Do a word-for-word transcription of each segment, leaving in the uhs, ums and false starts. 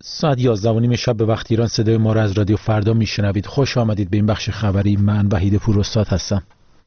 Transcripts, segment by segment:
ساعت یازده و نیم شب به وقت ایران صدای ما را از رادیو فردا میشنوید. خوش آمدید به این بخش خبری. من وحید پوراستاد هستم.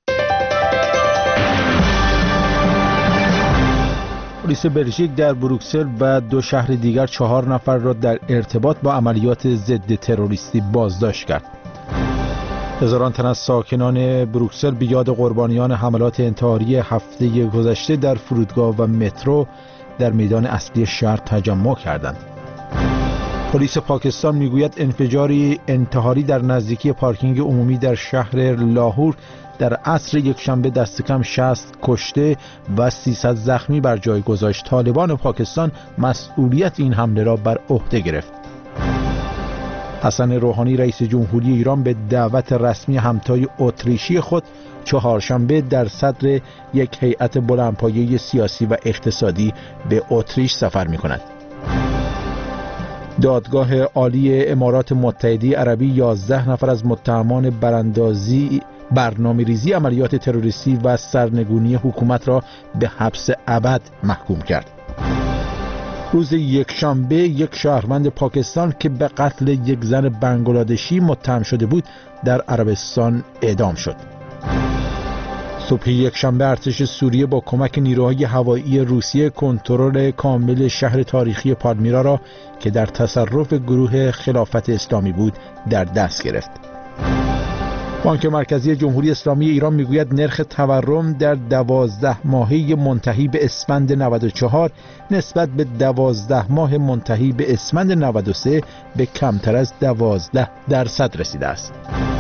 پلیس بلژیک در بروکسل و دو شهر دیگر چهار نفر را در ارتباط با عملیات ضد تروریستی بازداشت کرد. هزاران تن از ساکنان بروکسل به یاد قربانیان حملات انتحاری هفته گذشته در فرودگاه و مترو در میدان اصلی شهر تجمع کردند. پلیس پاکستان میگوید انفجاری انتحاری در نزدیکی پارکینگ عمومی در شهر لاهور در عصر یکشنبه دست کم شصت کشته و سیصد زخمی بر جای گذاشت. طالبان پاکستان مسئولیت این حمله را بر عهده گرفت. حسن روحانی رئیس جمهوری ایران به دعوت رسمی همتای اتریشی خود چهارشنبه در صدر یک هیئت بلندپایه سیاسی و اقتصادی به اتریش سفر می‌کند. دادگاه عالی امارات متحده عربی یازده نفر از متهمان براندازی، برنامه‌ریزی عملیات تروریستی و سرنگونی حکومت را به حبس ابد محکوم کرد. روز یکشنبه یک شهروند پاکستان که به قتل یک زن بنگلادشی متهم شده بود در عربستان اعدام شد. صبح یکشنبه ارتش سوریه با کمک نیروهای هوایی روسیه کنترل کامل شهر تاریخی پالمیرا را که در تصرف گروه خلافت اسلامی بود در دست گرفت. بانک مرکزی جمهوری اسلامی ایران میگوید نرخ تورم در دوازده ماهه منتهی به اسفند نود و چهار نسبت به دوازده ماه منتهی به اسفند نود و سه به کمتر از دوازده درصد رسیده است.